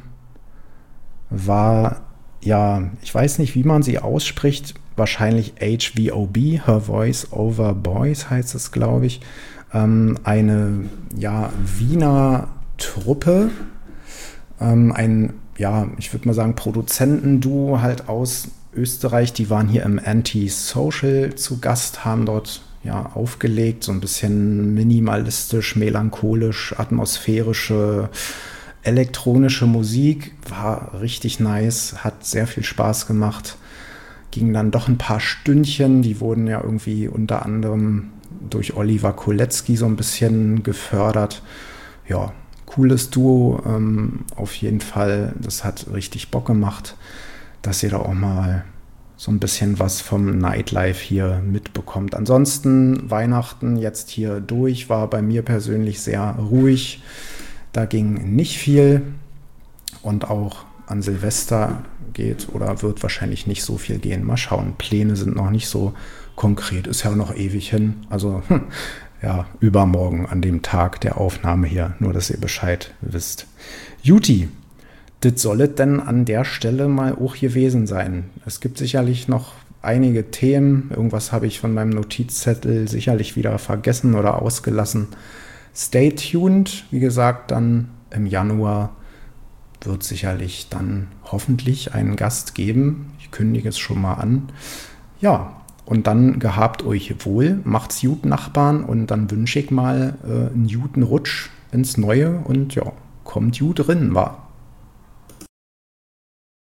war, ja, ich weiß nicht, wie man sie ausspricht, wahrscheinlich HVOB, Her Voice Over Boys heißt es, glaube ich, eine, ja, Wiener Truppe, ein, ja, ich würde mal sagen, Produzentenduo halt aus Österreich, die waren hier im Anti-Social zu Gast, haben dort ja aufgelegt, so ein bisschen minimalistisch, melancholisch, atmosphärische, elektronische Musik, war richtig nice, hat sehr viel Spaß gemacht. Ging dann doch ein paar Stündchen, die wurden ja irgendwie unter anderem durch Oliver Kolecki so ein bisschen gefördert. Ja, cooles Duo auf jeden Fall. Das hat richtig Bock gemacht, dass ihr da auch mal so ein bisschen was vom Nightlife hier mitbekommt. Ansonsten Weihnachten jetzt hier durch, war bei mir persönlich sehr ruhig. Da ging nicht viel und auch an Silvester geht oder wird wahrscheinlich nicht so viel gehen. Mal schauen, Pläne sind noch nicht so konkret, ist ja noch ewig hin. Also ja, übermorgen an dem Tag der Aufnahme hier, nur dass ihr Bescheid wisst. Juti, das soll es denn an der Stelle mal auch gewesen sein. Es gibt sicherlich noch einige Themen, irgendwas habe ich von meinem Notizzettel sicherlich wieder vergessen oder ausgelassen. Stay tuned, wie gesagt, dann im Januar wird sicherlich dann hoffentlich einen Gast geben. Ich kündige es schon mal an. Ja, und dann gehabt euch wohl, macht's gut, Nachbarn, und dann wünsche ich mal einen guten Rutsch ins Neue und ja, kommt gut drin, wa?